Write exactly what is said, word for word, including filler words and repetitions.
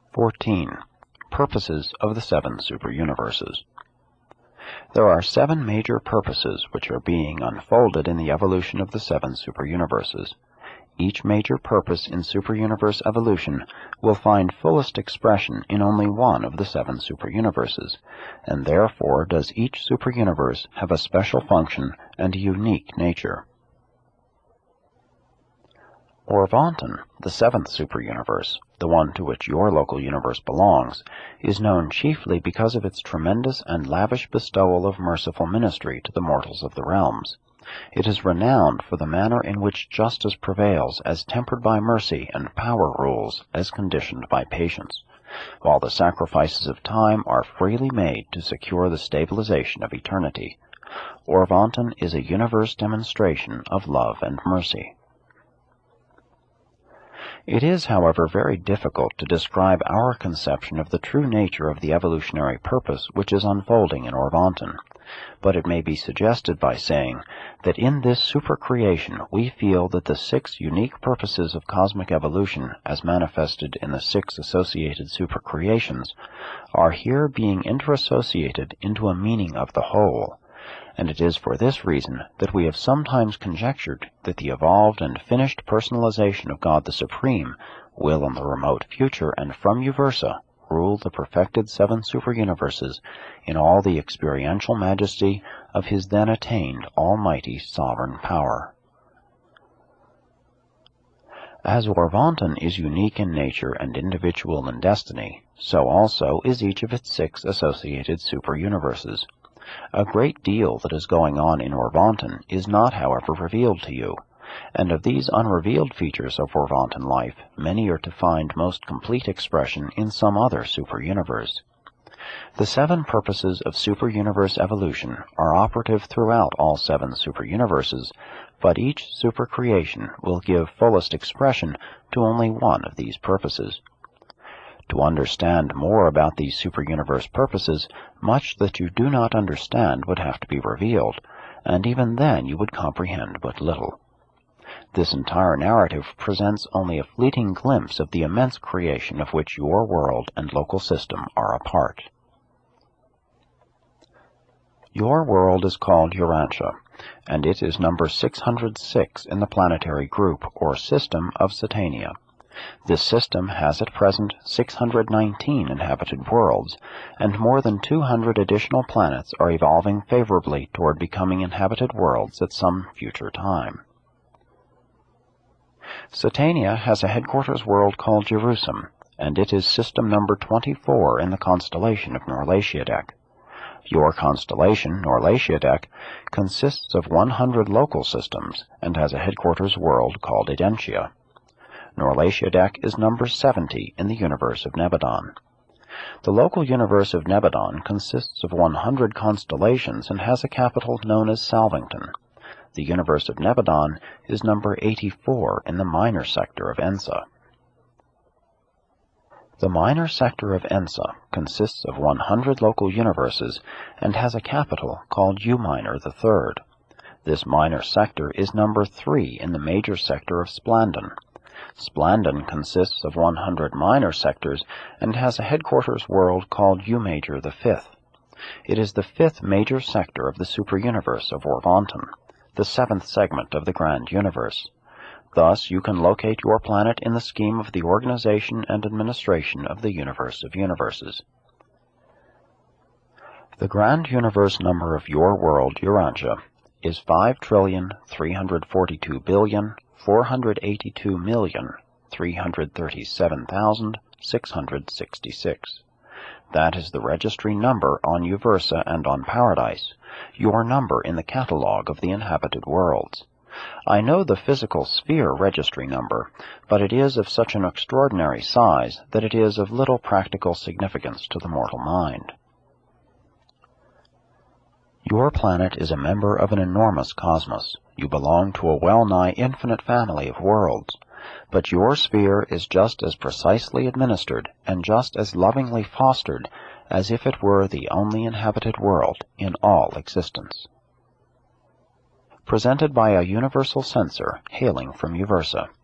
fourteen. Purposes of the Seven Superuniverses. There are seven major purposes which are being unfolded in the evolution of the seven superuniverses. Each major purpose in superuniverse evolution will find fullest expression in only one of the seven superuniverses, and therefore does each superuniverse have a special function and a unique nature. Orvonton, the seventh superuniverse, the one to which your local universe belongs, is known chiefly because of its tremendous and lavish bestowal of merciful ministry to the mortals of the realms. It is renowned for the manner in which justice prevails as tempered by mercy and power rules as conditioned by patience, while the sacrifices of time are freely made to secure the stabilization of eternity. Orvonton is a universe demonstration of love and mercy. It is, however, very difficult to describe our conception of the true nature of the evolutionary purpose which is unfolding in Orvonton, but it may be suggested by saying that in this supercreation we feel that the six unique purposes of cosmic evolution, as manifested in the six associated supercreations, are here being interassociated into a meaning of the whole, and it is for this reason that we have sometimes conjectured that the evolved and finished personalization of God the Supreme will in the remote future and from Uversa rule the perfected seven superuniverses in all the experiential majesty of his then attained almighty sovereign power. As Orvonton is unique in nature and individual in destiny, so also is each of its six associated superuniverses. A great deal that is going on in Orvonton is not, however, revealed to you, and of these unrevealed features of Orvonton life, many are to find most complete expression in some other superuniverse. The seven purposes of superuniverse evolution are operative throughout all seven superuniverses, but each supercreation will give fullest expression to only one of these purposes. To understand more about these superuniverse purposes, much that you do not understand would have to be revealed, and even then you would comprehend but little. This entire narrative presents only a fleeting glimpse of the immense creation of which your world and local system are a part. Your world is called Urantia, and it is number six hundred six in the planetary group or system of Satania. This system has at present six hundred nineteen inhabited worlds, and more than two hundred additional planets are evolving favorably toward becoming inhabited worlds at some future time. Satania has a headquarters world called Jerusalem, and it is system number twenty-four in the constellation of Norlatiadek. Your constellation, Norlatiadek, consists of one hundred local systems, and has a headquarters world called Edentia. Norlatiadek is number seventy in the universe of Nebadon. The local universe of Nebadon consists of one hundred constellations and has a capital known as Salvington. The universe of Nebadon is number eighty-four in the minor sector of Ensa. The minor sector of Ensa consists of one hundred local universes and has a capital called U-Minor the Third. This minor sector is number three in the major sector of Splandon. Splandon consists of one hundred minor sectors and has a headquarters world called U-Major the Fifth. It is the fifth major sector of the superuniverse of Orvonton, the seventh segment of the grand universe. Thus you can locate your planet in the scheme of the organization and administration of the universe of universes. The grand universe number of your world, Urantia, is five trillion, three hundred forty-two billion, four hundred eighty-two million, three hundred thirty-seven thousand, six hundred sixty-six. That is the registry number on Uversa and on Paradise, your number in the catalogue of the inhabited worlds. I know the physical sphere registry number, but it is of such an extraordinary size that it is of little practical significance to the mortal mind. Your planet is a member of an enormous cosmos. You belong to a well-nigh infinite family of worlds, but your sphere is just as precisely administered and just as lovingly fostered as if it were the only inhabited world in all existence. Presented by a universal censor hailing from Uversa.